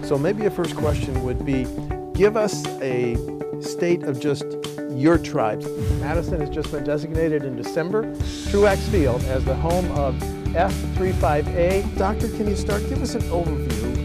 So maybe a first question would be, give us a state of just your tribes. Madison has just been designated in December, Truax Field, as the home of F35A. Doctor, can you start? Give us an overview.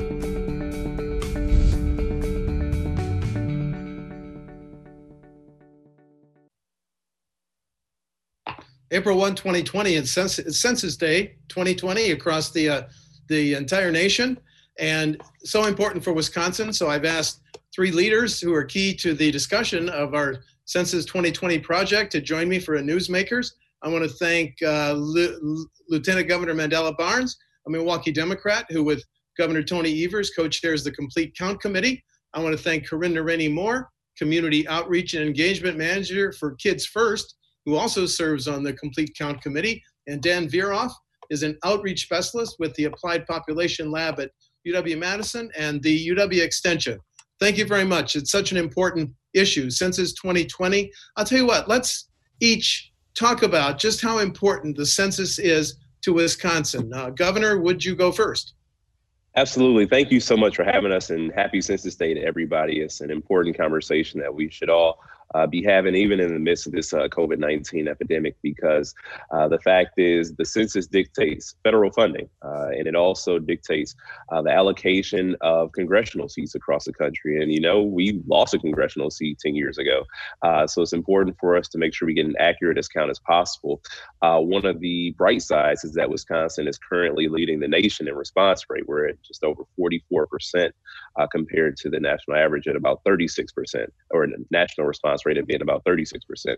April 1, 2020 is Census Day 2020 across the entire nation, and so important for Wisconsin. So I've asked three leaders who are key to the discussion of our Census 2020 project to join me for a Newsmakers. I want to thank Lieutenant Governor Mandela Barnes, a Milwaukee Democrat, who with Governor Tony Evers co-chairs the Complete Count Committee. I want to thank Corinda Rennie Moore, Community Outreach and Engagement Manager for Kids First, who also serves on the Complete Count Committee, and Dan Veeroff is an outreach specialist with the Applied Population Lab at UW-Madison and the UW Extension. Thank you very much. It's such an important issue, Census 2020. I'll tell you what, let's each talk about just how important the census is to Wisconsin. Governor, would you go first? Absolutely. Thank you so much for having us, and happy Census Day to everybody. It's an important conversation that we should all be having, even in the midst of this COVID-19 epidemic, because the fact is the census dictates federal funding, and it also dictates the allocation of congressional seats across the country. And, you know, we lost a congressional seat 10 years ago. So it's important for us to make sure we get an accurate count as possible. One of the bright sides is that Wisconsin is currently leading the nation in response rate. We're at just over 44% compared to the national average at about 36%, or the national response rate at being about 36%.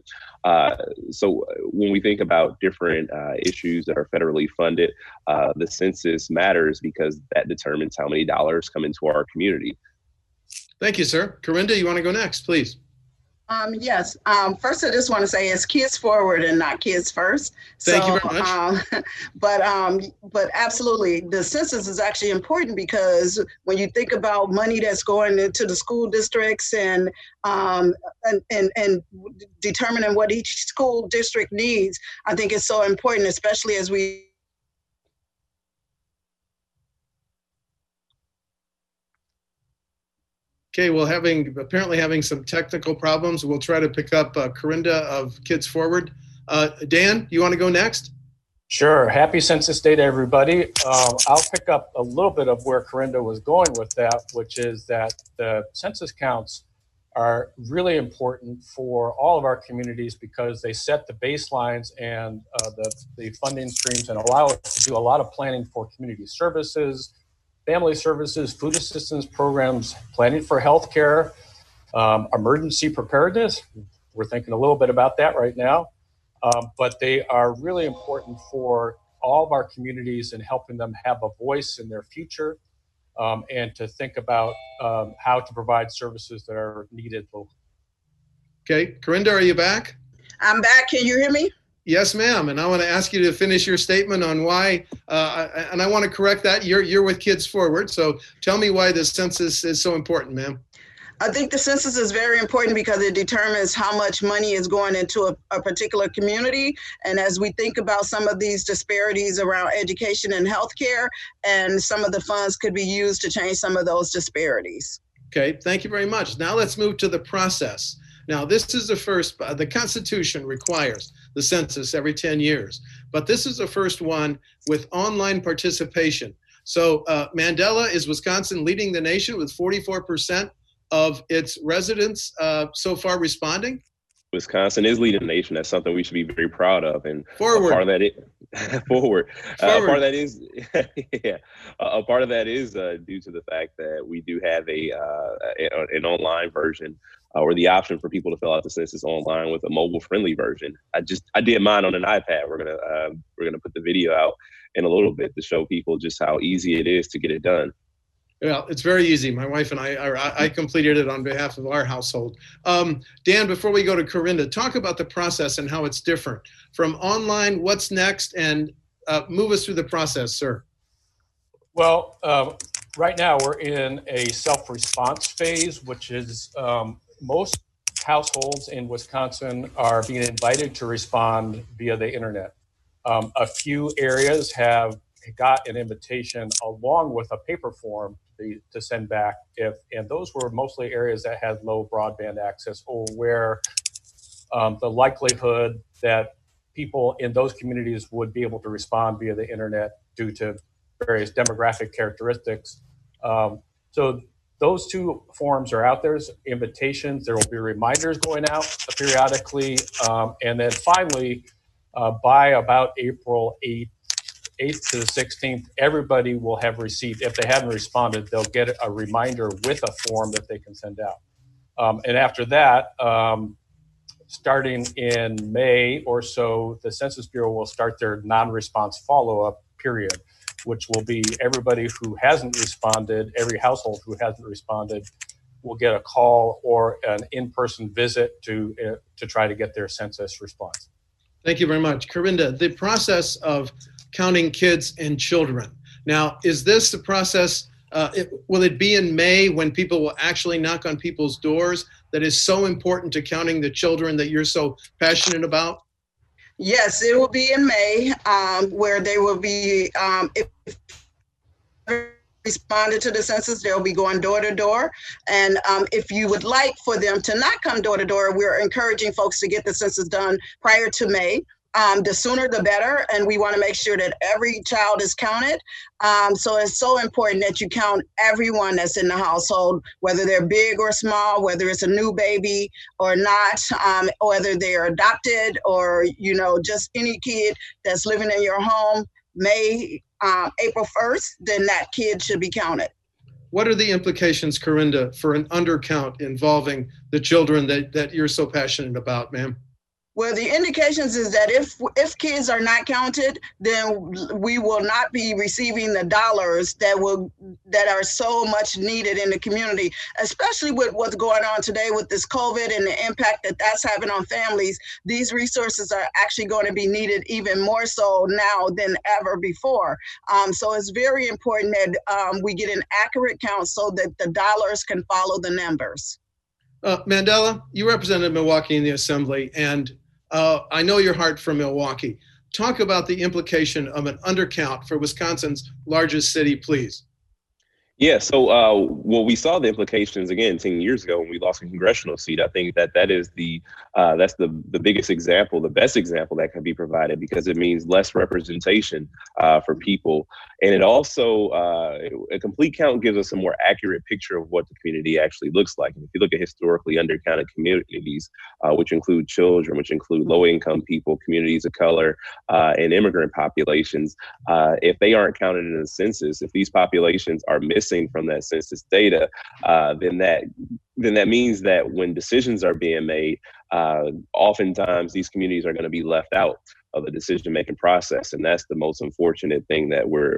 So when we think about different issues that are federally funded, the census matters because that determines how many dollars come into our community. Thank you, sir. Corinda, you want to go next, please? Yes. First, I just want to say it's kids forward and not kids first. Thank you very much. But absolutely, the census is actually important because when you think about money that's going into the school districts and determining what each school district needs, I think it's so important, especially as we. Okay, well, apparently having some technical problems, we'll try to pick up Corinda of Kids Forward. Dan, you want to go next? Sure. Happy Census Day to everybody. I'll pick up a little bit of where Corinda was going with that, which is that the census counts are really important for all of our communities because they set the baselines and the funding streams and allow us to do a lot of planning for community services, family services, food assistance programs, planning for healthcare, emergency preparedness. We're thinking a little bit about that right now, but they are really important for all of our communities and helping them have a voice in their future and to think about how to provide services that are needed locally. Okay, Corinda, are you back? I'm back. Can you hear me? Yes, ma'am. And I want to ask you to finish your statement on why, and I want to correct that. You're with Kids Forward. So tell me why the census is so important, ma'am. I think the census is very important because it determines how much money is going into a particular community. And as we think about some of these disparities around education and healthcare, and some of the funds could be used to change some of those disparities. Okay, thank you very much. Now let's move to the process. Now, this is the first, the Constitution requires the census every 10 years, but this is the first one with online participation. So Mandela, is Wisconsin leading the nation with 44% of its residents so far responding? Wisconsin is leading the nation. That's something we should be very proud of. And forward. Part of that is, forward. Part of that is, yeah. A part of that is due to the fact that we do have an online version or the option for people to fill out the census online with a mobile-friendly version. I did mine on an iPad. We're gonna put the video out in a little bit to show people just how easy it is to get it done. Well, it's very easy. My wife and I completed it on behalf of our household. Dan, before we go to Corinda, talk about the process and how it's different from online. What's next, and move us through the process, sir. Well, right now we're in a self-response phase, which is most households in Wisconsin are being invited to respond via the internet. A few areas have got an invitation along with a paper form to send back and those were mostly areas that had low broadband access or where the likelihood that people in those communities would be able to respond via the internet due to various demographic characteristics. So those two forms are out there as invitations. There will be reminders going out periodically. And then finally, by about April 8th to the 16th, everybody will have received, if they haven't responded, they'll get a reminder with a form that they can send out. And after that, starting in May or so, the Census Bureau will start their non-response follow-up period, which will be everybody who hasn't responded, every household who hasn't responded will get a call or an in-person visit to try to get their census response. Thank you very much. Corinda, the process of counting kids and children. Now, is this the process, will it be in May when people will actually knock on people's doors that is so important to counting the children that you're so passionate about? Yes, it will be in May, where they will be, if responded to the census, they'll be going door to door. And if you would like for them to not come door to door, we're encouraging folks to get the census done prior to May. The sooner the better, and we want to make sure that every child is counted. So it's so important that you count everyone that's in the household, whether they're big or small, whether it's a new baby or not, whether they're adopted or, you know, just any kid that's living in your home. April 1st, then that kid should be counted. What are the implications, Corinda, for an undercount involving the children that you're so passionate about, ma'am? Well, the indications is that if kids are not counted, then we will not be receiving the dollars that are so much needed in the community, especially with what's going on today with this COVID and the impact that that's having on families. These resources are actually going to be needed even more so now than ever before. So it's very important that we get an accurate count so that the dollars can follow the numbers. Mandela, you represented Milwaukee in the Assembly, and I know your heart for Milwaukee. Talk about the implication of an undercount for Wisconsin's largest city, please. Yeah, so well, we saw the implications again 10 years ago when we lost a congressional seat. I think that is that's the biggest example, the best example that can be provided, because it means less representation for people. And it also, a complete count gives us a more accurate picture of what the community actually looks like. And if you look at historically undercounted communities, which include children, which include low-income people, communities of color, and immigrant populations, if they aren't counted in the census, if these populations are missing from that census data, then that means that when decisions are being made, oftentimes these communities are going to be left out of the decision-making process, and that's the most unfortunate thing that we're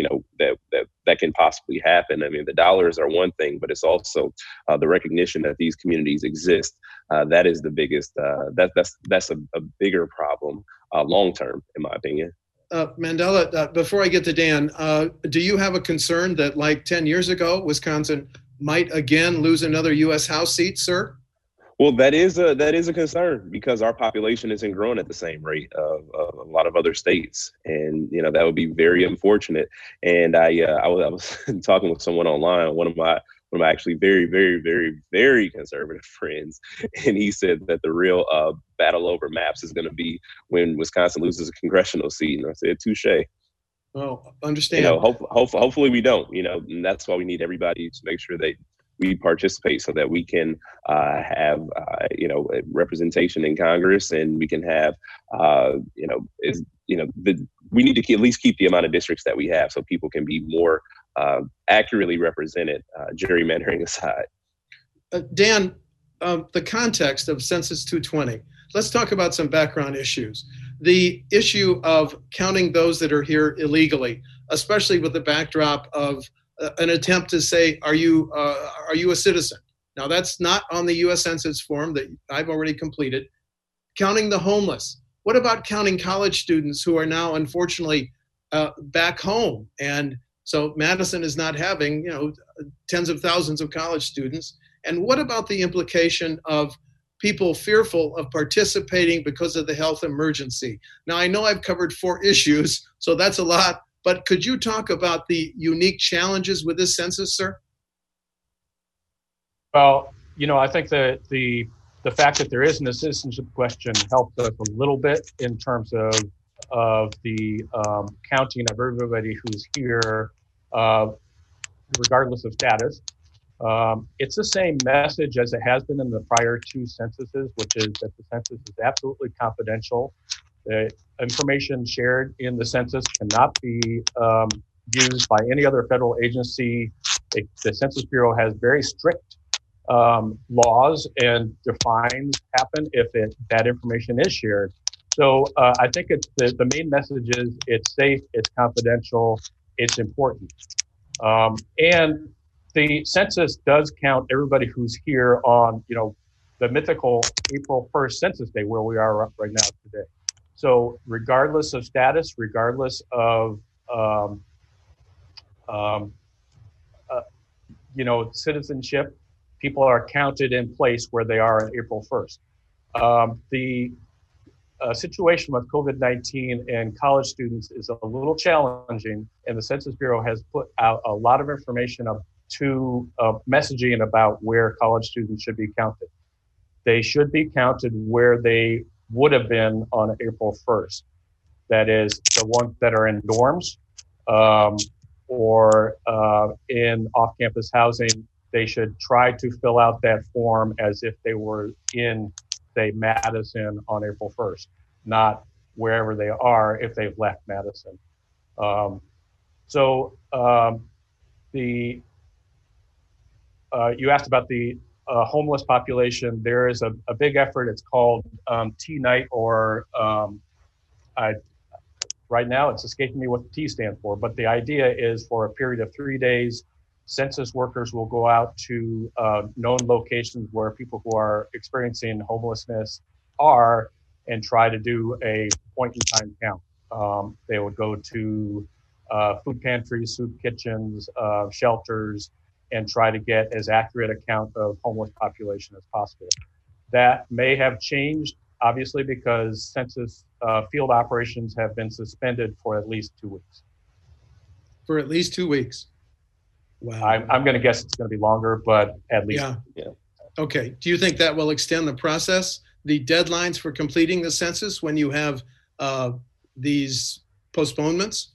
that can possibly happen. I mean, the dollars are one thing, but it's also the recognition that these communities exist. That is the biggest. That's a bigger problem long term, in my opinion. Mandela, before I get to Dan, do you have a concern that, like 10 years ago, Wisconsin might again lose another U.S. House seat, sir? Well, that is a concern, because our population isn't growing at the same rate of a lot of other states, and that would be very unfortunate. And I was talking with someone online, one of my actually very, very, very, very conservative friends, and he said that the real battle over maps is going to be when Wisconsin loses a congressional seat. And I said, touche. Well, understand. Hopefully we don't. And that's why we need everybody to make sure that we participate, so that we can have representation in Congress, and we can have we need to at least keep the amount of districts that we have, so people can be more accurately represented, gerrymandering aside. Dan, the context of Census 220. Let's talk about some background issues. The issue of counting those that are here illegally, especially with the backdrop of an attempt to say, are you a citizen? Now, that's not on the U.S. Census form that I've already completed. Counting the homeless. What about counting college students who are now, unfortunately, back home? And so Madison is not having, tens of thousands of college students. And what about the implication of people fearful of participating because of the health emergency? Now, I know I've covered 4 issues, so that's a lot, but could you talk about the unique challenges with this census, sir? Well, I think that the fact that there isn't a citizenship question helps us a little bit in terms of the counting of everybody who's here, regardless of status. It's the same message as it has been in the prior two censuses, which is that the census is absolutely confidential. The information shared in the census cannot be used by any other federal agency. The Census Bureau has very strict laws and defines happen if that information is shared. So I think it's the main message is it's safe, it's confidential, it's important. And the census does count everybody who's here on, the mythical April 1st Census Day, where we are right now today. So regardless of status, regardless of, citizenship, people are counted in place where they are on April 1st. The situation with COVID-19 and college students is a little challenging, and the Census Bureau has put out a lot of information to messaging about where college students should be counted. They should be counted where they would have been on April 1st. That is, the ones that are in dorms or in off-campus housing. They should try to fill out that form as if they were in, say, Madison on April 1st, not wherever they are if they've left Madison. You asked about the homeless population. There is a big effort. It's called T-Night, or right now it's escaping me what the T stands for, but the idea is for a period of 3 days, census workers will go out to known locations where people who are experiencing homelessness are and try to do a point-in-time count. They would go to food pantries, soup kitchens, shelters, and try to get as accurate a count of homeless population as possible. That may have changed, obviously, because census field operations have been suspended for at least 2 weeks. For at least 2 weeks. Wow. I'm going to guess it's going to be longer, but at least. Yeah. Okay. Do you think that will extend the process, the deadlines for completing the census when you have these postponements?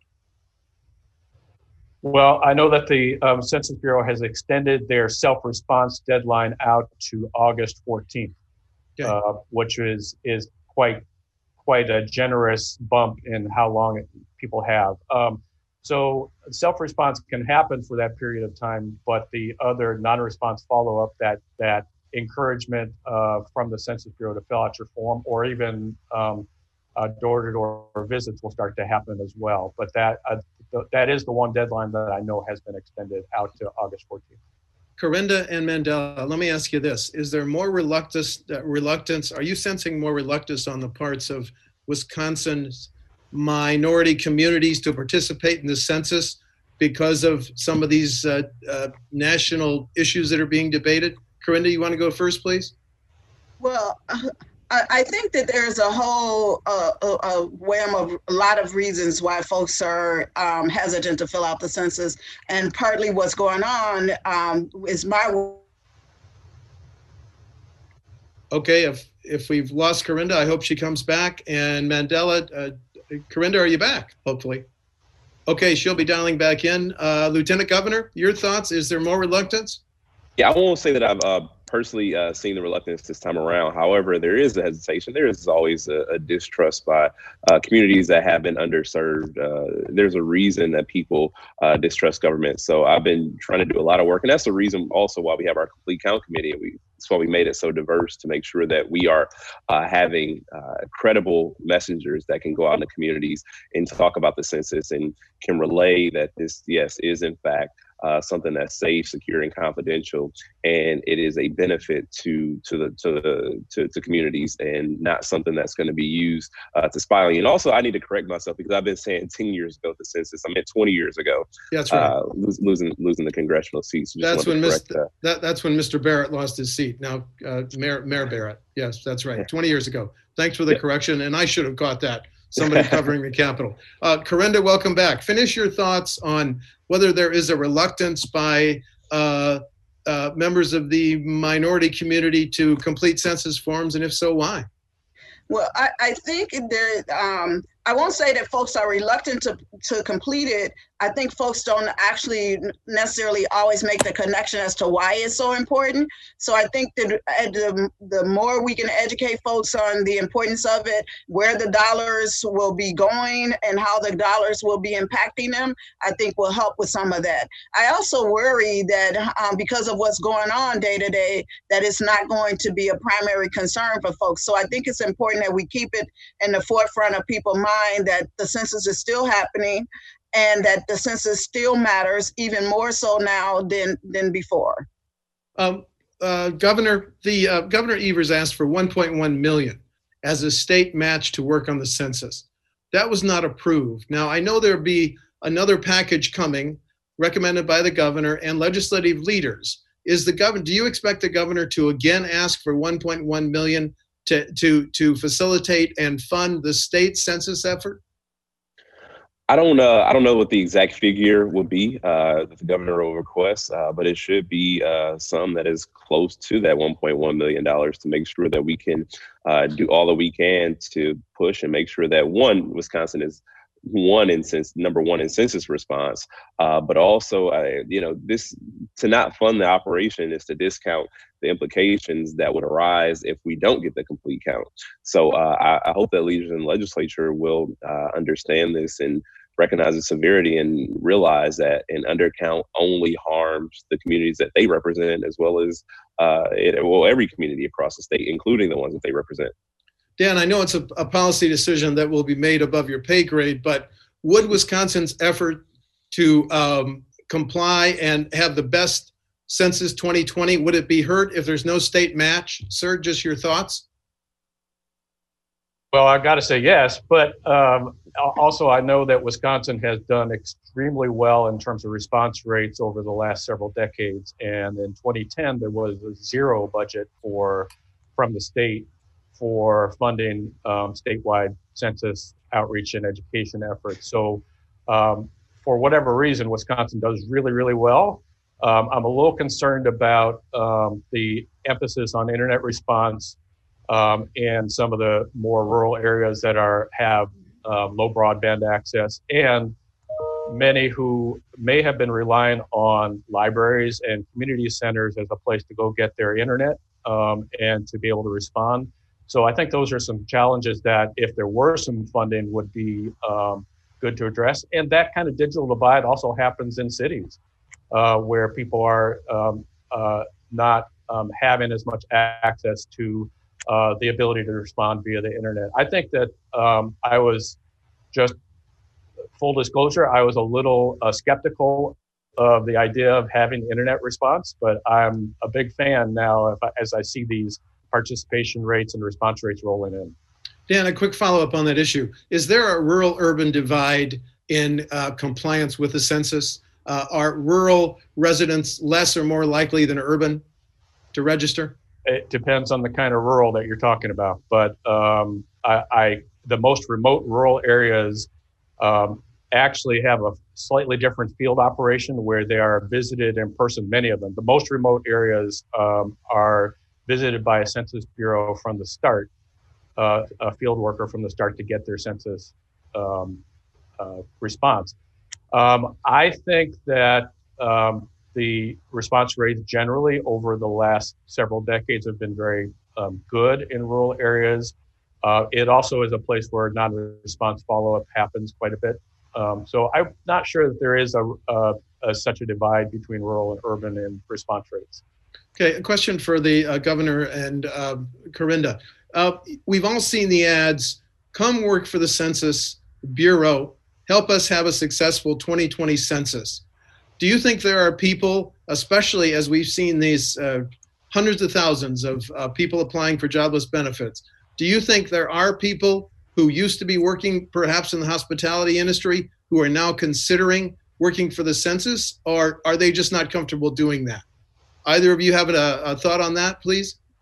Well, I know that the Census Bureau has extended their self-response deadline out to August 14th, okay. Which is quite a generous bump in how long people have. So self-response can happen for that period of time, but the other non-response follow-up, that encouragement from the Census Bureau to fill out your form, or even door-to-door visits will start to happen as well. But that is the one deadline that I know has been extended out to August 14th. Corinda and Mandela, let me ask you this. Is there more reluctance? Are you sensing more reluctance on the parts of Wisconsin's minority communities to participate in the census because of some of these national issues that are being debated? Corinda, you want to go first, please? Well, I think that there's a whole wham of a lot of reasons why folks are hesitant to fill out the census, and partly what's going on is my. Okay, if we've lost Corinda, I hope she comes back. And Mandela, Corinda, are you back? Hopefully. Okay, she'll be dialing back in. Lieutenant Governor, your thoughts? Is there more reluctance? Yeah, I won't say that I've personally seen the reluctance this time around. However, there is a hesitation. There is always a distrust by communities that have been underserved. There's a reason that people distrust government. So I've been trying to do a lot of work. And that's the reason also why we have our Complete Count Committee. That's why we made it so diverse, to make sure that we are having credible messengers that can go out in the communities and talk about the census and can relay that this, yes, is in fact something that's safe, secure, and confidential, and it is a benefit to communities, and not something that's going to be used to spy on you. And also, I need to correct myself, because I've been saying 10 years ago the census. I meant 20 years ago. That's right. Losing the congressional seats. That's when Mr. Barrett lost his seat. Now, Mayor Barrett. Yes, that's right. 20 years ago. Thanks for the correction, and I should have caught that. somebody covering the Capitol. Corinda, welcome back. Finish your thoughts on whether there is a reluctance by members of the minority community to complete census forms, and if so, why? Well, I think there, I won't say that folks are reluctant to complete it. I think folks don't actually necessarily always make the connection as to why it's so important. So I think that the more we can educate folks on the importance of it, where the dollars will be going and how the dollars will be impacting them, I think will help with some of that. I also worry that because of what's going on day to day, that it's not going to be a primary concern for folks. So I think it's important that we keep it in the forefront of people's mind that the census is still happening and that the census still matters even more so now than before. Governor Evers asked for 1.1 million as a state match to work on the census. That was not approved. Now, I know there'll be another package coming recommended by the governor and legislative leaders. Do you expect the governor to again ask for 1.1 million to facilitate and fund the state census effort? I don't know what the exact figure will be that the governor will request, but it should be some that is close to that $1.1 million to make sure that we can do all that we can to push and make sure that Wisconsin is number one in census response, but also this to not fund the operation is to discount the implications that would arise if we don't get the complete count. So I hope that leaders in the legislature will understand this and recognize the severity and realize that an undercount only harms the communities that they represent, as well as every community across the state, including the ones that they represent. Dan, I know it's a policy decision that will be made above your pay grade, but would Wisconsin's effort to comply and have the best census 2020, would it be hurt if there's no state match? Sir, just your thoughts? Well, I've got to say yes, but also I know that Wisconsin has done extremely well in terms of response rates over the last several decades. And in 2010, there was a zero budget from the state for funding statewide census outreach and education efforts. So for whatever reason, Wisconsin does really, really well. I'm a little concerned about the emphasis on internet response and some of the more rural areas that have low broadband access, and many who may have been relying on libraries and community centers as a place to go get their internet and to be able to respond. So I think those are some challenges that if there were some funding would be good to address. And that kind of digital divide also happens in cities where people are not having as much access to the ability to respond via the internet. I think that I was just, full disclosure, I was a little skeptical of the idea of having internet response, but I'm a big fan now as I see these participation rates and response rates rolling in. Dan, a quick follow-up on that issue. Is there a rural-urban divide in compliance with the census? Are rural residents less or more likely than urban to register? It depends on the kind of rural that you're talking about, but the most remote rural areas actually have a slightly different field operation where they are visited in person, many of them. The most remote areas are visited by a Census Bureau from the start, a field worker from the start to get their census response. I think that the response rates generally over the last several decades have been very good in rural areas. It also is a place where non-response follow-up happens quite a bit. So I'm not sure that there is such a divide between rural and urban in response rates. Okay, a question for the governor and Corinda. We've all seen the ads, come work for the Census Bureau, help us have a successful 2020 census. Do you think there are people, especially as we've seen these hundreds of thousands of people applying for jobless benefits, do you think there are people who used to be working perhaps in the hospitality industry who are now considering working for the census, or are they just not comfortable doing that? Either of you have a thought on that, please?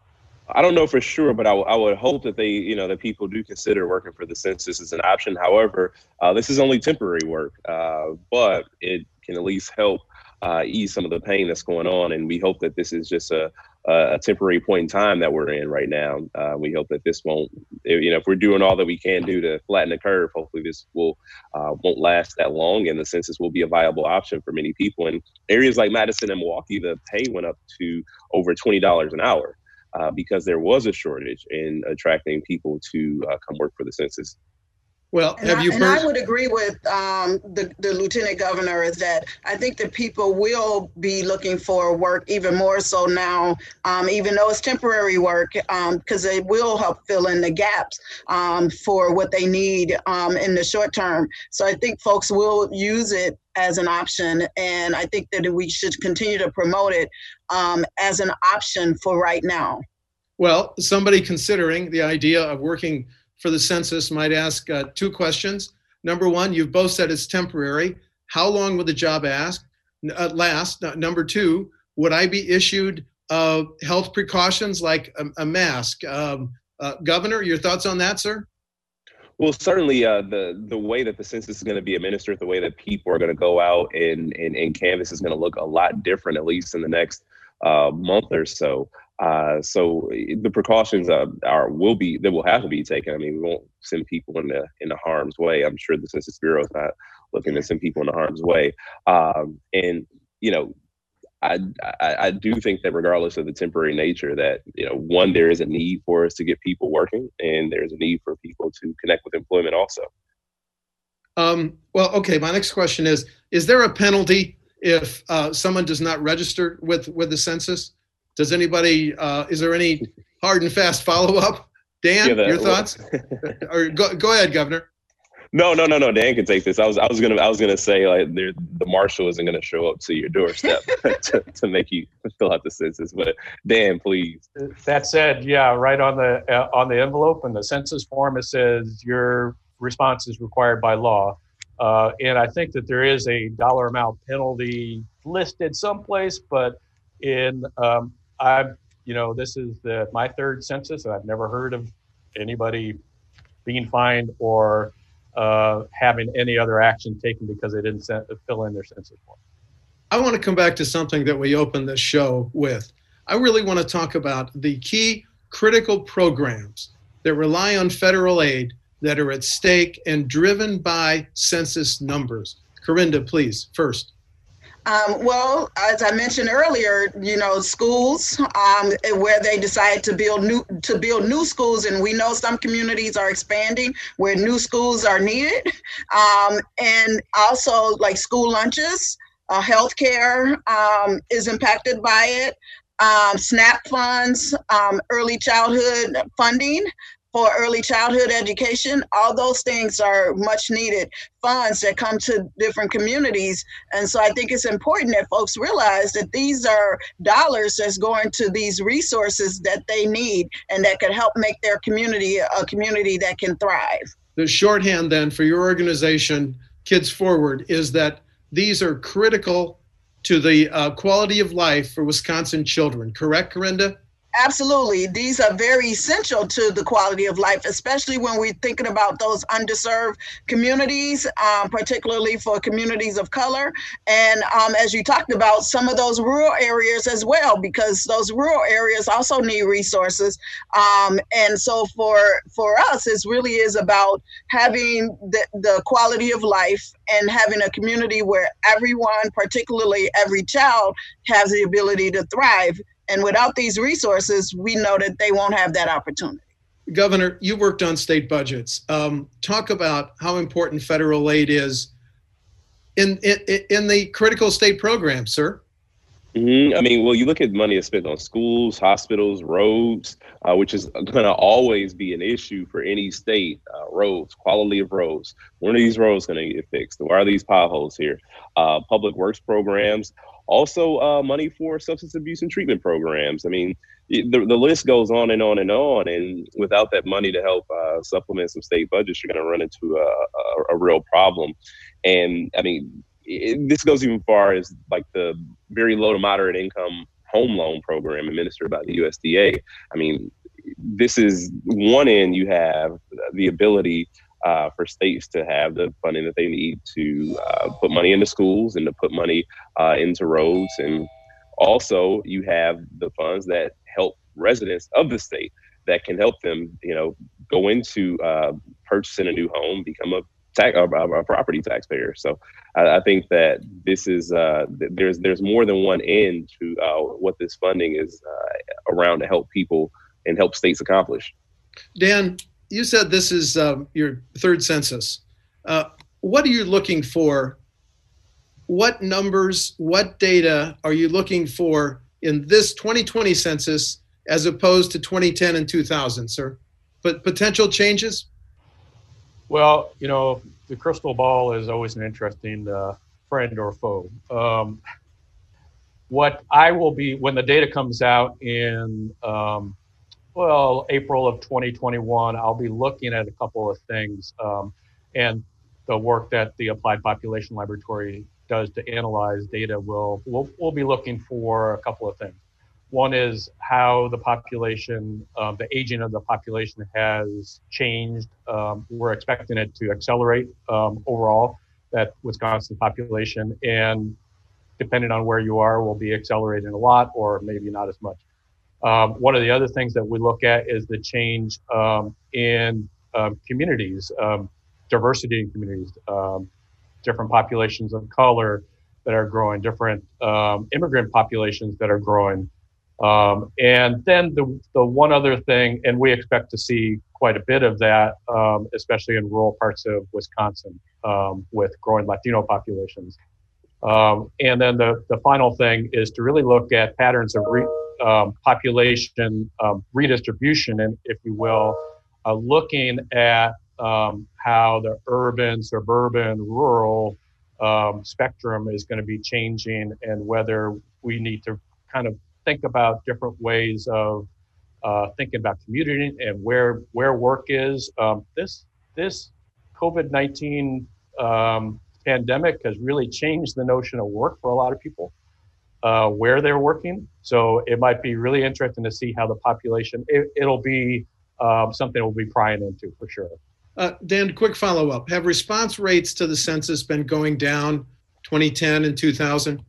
I don't know for sure, but I would hope that that people do consider working for the census as an option. However, this is only temporary work, but it can at least help ease some of the pain that's going on. And we hope that this is just a temporary point in time that we're in right now. We hope that this won't, if we're doing all that we can do to flatten the curve, hopefully this won't last that long, and the census will be a viable option for many people. In areas like Madison and Milwaukee, the pay went up to over $20 an hour. Because there was a shortage in attracting people to come work for the census. Well, I would agree with the lieutenant governor is that I think that people will be looking for work even more so now, even though it's temporary work, because it will help fill in the gaps for what they need in the short term. So I think folks will use it as an option, and I think that we should continue to promote it as an option for right now. Well, somebody considering the idea of working for the census might ask two questions. Number one, you've both said it's temporary. How long will the job last? Number two, would I be issued health precautions like a mask? Governor, your thoughts on that, sir? Well, certainly the way that the census is going to be administered, the way that people are going to go out and canvass is going to look a lot different, at least in the next month or so. So the precautions will have to be taken. I mean, we won't send people into harm's way. I'm sure the Census Bureau is not looking to send people into harm's way. And I do think that regardless of the temporary nature, that one, there is a need for us to get people working, and there's a need for people to connect with employment also. Well, okay. My next question is there a penalty if someone does not register with the census? Does anybody, is there any hard and fast follow-up? Dan, your thoughts? Or go ahead, Governor. No. Dan can take this. I was gonna say, like, the marshal isn't gonna show up to your doorstep to make you fill out the census. But Dan, please. That said, yeah, right on the envelope and the census form, it says your response is required by law. And I think that there is a dollar amount penalty listed someplace, but this is my third census, and I've never heard of anybody being fined or having any other action taken because they didn't fill in their census form. I want to come back to something that we opened this show with. I really want to talk about the key critical programs that rely on federal aid that are at stake and driven by census numbers. Corinda, please, first. Well, as I mentioned earlier, schools where they decide to build new schools, and we know some communities are expanding where new schools are needed, and also like school lunches, healthcare is impacted by it, SNAP funds, early childhood funding for early childhood education. All those things are much needed funds that come to different communities. And so I think it's important that folks realize that these are dollars that's going to these resources that they need and that could help make their community a community that can thrive. The shorthand then for your organization, Kids Forward, is that these are critical to the quality of life for Wisconsin children. Correct, Corinda? Absolutely. These are very essential to the quality of life, especially when we're thinking about those underserved communities, particularly for communities of color. And as you talked about, some of those rural areas as well, because those rural areas also need resources. And so for us, it really is about having the quality of life and having a community where everyone, particularly every child, has the ability to thrive. And without these resources, we know that they won't have that opportunity. Governor, you worked on state budgets. Talk about how important federal aid is in the critical state programs, sir. Mm-hmm. I mean, well, you look at money that's spent on schools, hospitals, roads, which is going to always be an issue for any state. Roads, quality of roads. When are these roads going to get fixed? Why are these potholes here? Public works programs. Also, money for substance abuse and treatment programs. I mean, the list goes on and on and on. And without that money to help supplement some state budgets, you're going to run into a real problem. And I mean, this goes even far as like the very low to moderate income home loan program administered by the USDA. I mean, this is one end. You have the ability for states to have the funding that they need to put money into schools and to put money into roads. And also you have the funds that help residents of the state that can help them, go into purchasing a new home, become a property taxpayer. So I think that this is there's more than one end to what this funding is around to help people and help states accomplish. Dan, you said this is your third census. What are you looking for? What numbers, what data are you looking for in this 2020 census as opposed to 2010 and 2000, sir? But potential changes? Well, the crystal ball is always an interesting friend or foe. What I will be, when the data comes out in, April of 2021, I'll be looking at a couple of things. And the work that the Applied Population Laboratory does to analyze data, we'll be looking for a couple of things. One is how the population, the aging of the population has changed. We're expecting it to accelerate overall, that Wisconsin population, and depending on where you are, will be accelerating a lot or maybe not as much. One of the other things that we look at is the change in communities, diversity in communities, different populations of color that are growing, different immigrant populations that are growing. And then the one other thing, and we expect to see quite a bit of that, especially in rural parts of Wisconsin, with growing Latino populations. And then the final thing is to really look at patterns of population redistribution, and if you will, looking at how the urban, suburban, rural spectrum is going to be changing, and whether we need to kind of think about different ways of thinking about commuting and where work is. This COVID-19 pandemic has really changed the notion of work for a lot of people, where they're working. So it might be really interesting to see how the population, it'll be something we'll be prying into for sure. Dan, quick follow-up. Have response rates to the census been going down 2010 and 2000?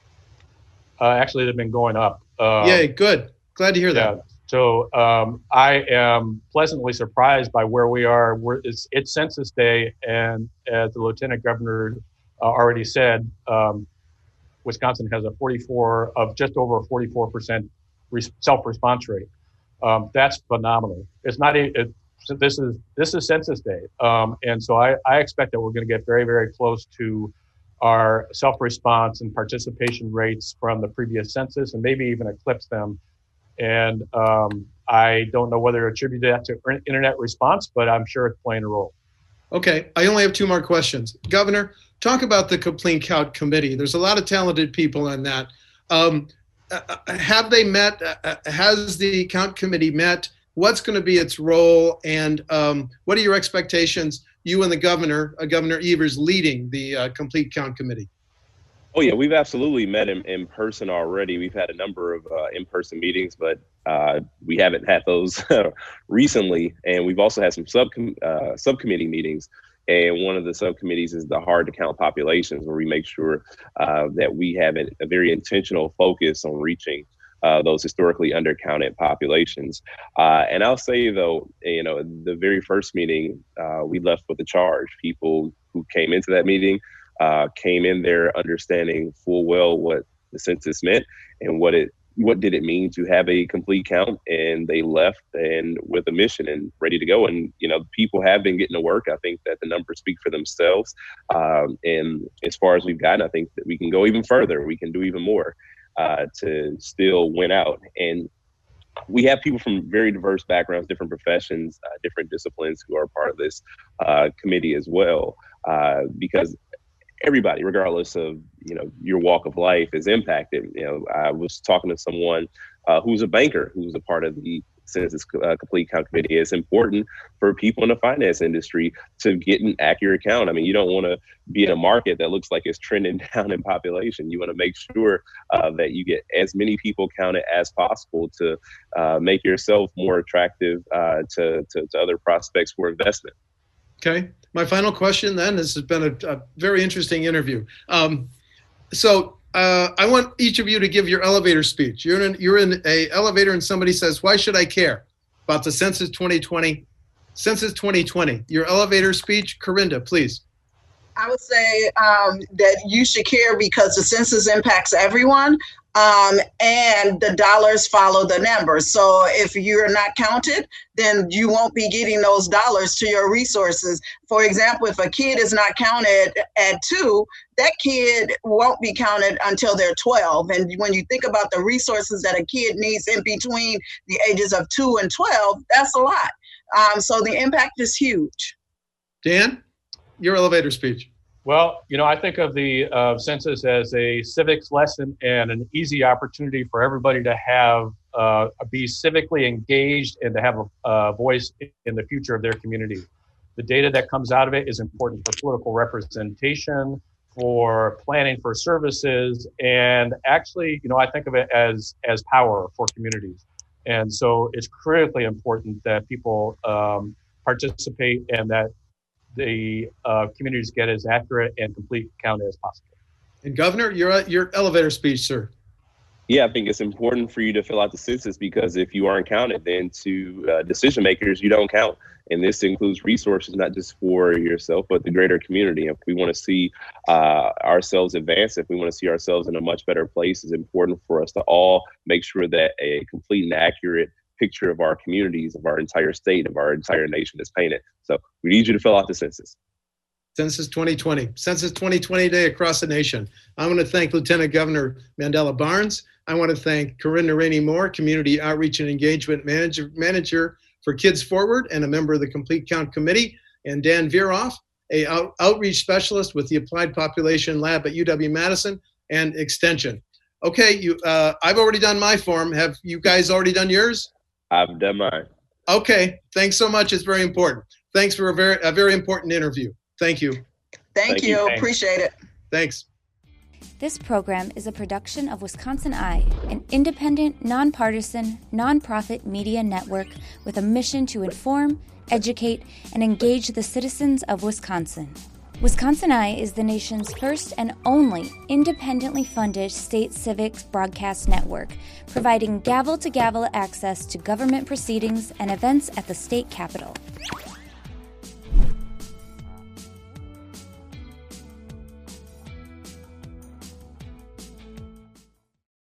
Actually, they've been going up. Yay, good. Glad to hear that. Yeah. So I am pleasantly surprised by where we are. It's Census Day, and as the Lieutenant Governor already said, Wisconsin has just over a 44% self-response rate. That's phenomenal. It's not. This is Census Day, and so I expect that we're going to get very, very close to our self-response and participation rates from the previous census, and maybe even eclipse them. And I don't know whether to attribute that to internet response, but I'm sure it's playing a role. Okay, I only have two more questions. Governor, talk about the Complete Count Committee. There's a lot of talented people in that. Have they met? Has the Count Committee met? What's going to be its role? And what are your expectations, you and the governor, Governor Evers, leading the Complete Count Committee? Oh, yeah, we've absolutely met in person already. We've had a number of in-person meetings, but we haven't had those recently. And we've also had some subcommittee meetings. And one of the subcommittees is the hard to count populations, where we make sure that we have a very intentional focus on reaching those historically undercounted populations. And I'll say, though, the very first meeting, we left with a charge. People who came into that meeting came in there understanding full well what the census meant and what did it mean to have a complete count, and they left and with a mission and ready to go. And people have been getting to work. I think that the numbers speak for themselves, and as far as we've gotten, I think that we can go even further. We can do even more to still win out. And we have people from very diverse backgrounds, different professions, different disciplines who are part of this committee as well, because everybody, regardless of your walk of life, is impacted. I was talking to someone who's a banker, who's a part of the Census Complete Count Committee. It's important for people in the finance industry to get an accurate count. I mean, you don't want to be in a market that looks like it's trending down in population. You want to make sure that you get as many people counted as possible to make yourself more attractive to other prospects for investment. Okay. My final question then, this has been a very interesting interview. So I want each of you to give your elevator speech. You're in an elevator and somebody says, why should I care about the Census 2020? Census 2020, your elevator speech. Corinda, please. I would say that you should care because the census impacts everyone, and the dollars follow the numbers. So if you're not counted, then you won't be getting those dollars to your resources. For example, if a kid is not counted at 2, that kid won't be counted until they're 12. And when you think about the resources that a kid needs in between the ages of 2 and 12, that's a lot. So the impact is huge. Dan, your elevator speech. Well, I think of the census as a civics lesson and an easy opportunity for everybody to have be civically engaged and to have a voice in the future of their community. The data that comes out of it is important for political representation, for planning for services, and actually, I think of it as power for communities. And so it's critically important that people participate and that the communities get as accurate and complete count as possible. And Governor, your elevator speech, sir. Yeah, I think it's important for you to fill out the census because if you aren't counted, then to decision makers, you don't count. And this includes resources, not just for yourself, but the greater community. If we want to see ourselves advance, if we want to see ourselves in a much better place, it's important for us to all make sure that a complete and accurate picture of our communities, of our entire state, of our entire nation is painted. So we need you to fill out the census. Census 2020, Census 2020 Day across the nation. I want to thank Lieutenant Governor Mandela Barnes. I want to thank Corinda Rainey Moore, Community Outreach and Engagement Manager for Kids Forward and a member of the Complete Count Committee, and Dan Veeroff, a outreach specialist with the Applied Population Lab at UW-Madison and Extension. Okay, I've already done my form. Have you guys already done yours? I've done mine. Okay, thanks so much. It's very important. Thanks for a very important interview. Thank you. Thank you. Appreciate it. Thanks. This program is a production of Wisconsin Eye, an independent, nonpartisan, nonprofit media network with a mission to inform, educate, and engage the citizens of Wisconsin. Wisconsin Eye is the nation's first and only independently funded state civics broadcast network, providing gavel-to-gavel access to government proceedings and events at the state capitol.